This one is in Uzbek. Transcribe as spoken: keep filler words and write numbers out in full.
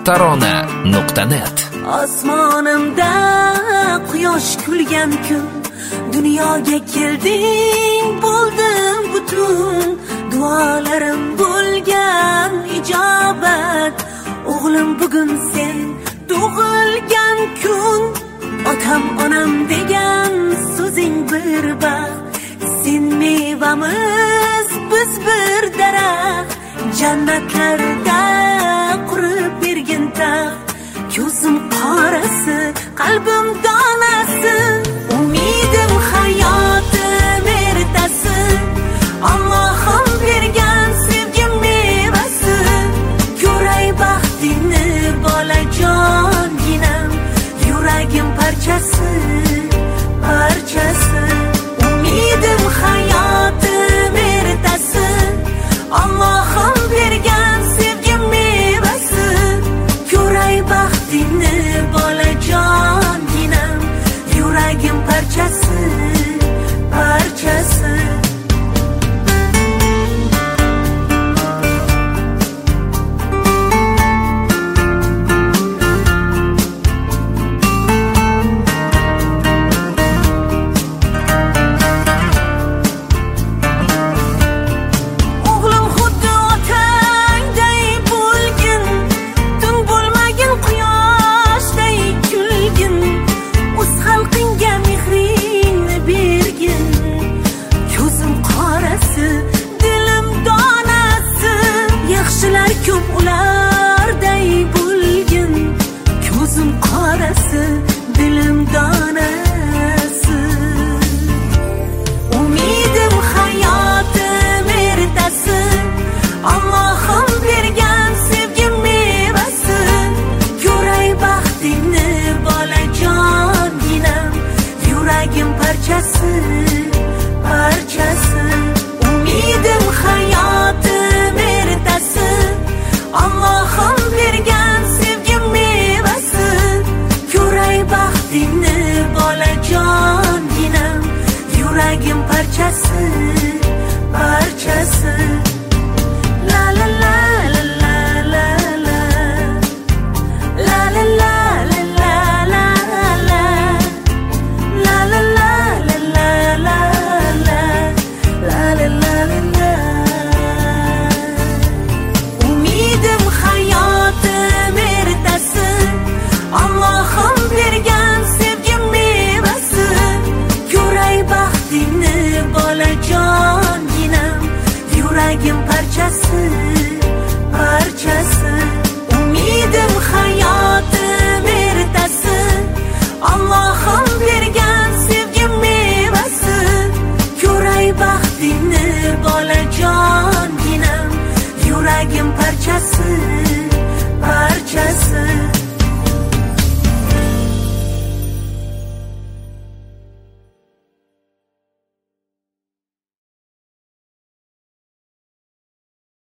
tarona nuqta net. Osmonimda quyosh kulgan kun, dunyoga kelding, bo'ldim butun. Duolarim bo'lgan ijobat, o'g'lim bugun sen tug'ilgan kun. Otam onam degan so'zing bir baxt, sen mevamiz, biz bir daraxt. Jannatlarda qurib bergin taxt, ko'zim qorasi, qalbim donasi. Umidim hayotim ertasi, Allohim bergan sevgi mevasi. Ko'ray baxtingni bolajonginam, yuragim parchasi, parchasi. Umidim hayotim ertasi, Allohim bergan sevgi mevasi. Ko'ray baxtingni bolajonginam, yuragim parchasi, parchasi. Ko'p ularday bo'lgin, ko'zim qorasi, dilim donasi. Umidim hayotim ertasi, Allohim bergan sevgi mevasi. Ko'ray baxtingni bolajonginam, yuragim parchasi, parchasi. Umidim hayotim ertasi, Allohim bergan sevgi mevasi. Ko'ray baxtingni bolajonginam, yuragim parchasi, parchasi. La la la la la la la, la la la la la la la, la la la la la la la, la la la la la. Umidim hayotim ertasi, Allohim bergan sevgi mevasi. Ko'ray baxtingni bolajonginam, yuragim parchasi, parchasi. Umidim hayotim ertasi, Allohim bergan sevgi mevasi. Ko'ray baxtingni bolajonginam, yuragim parchasi, parchasi.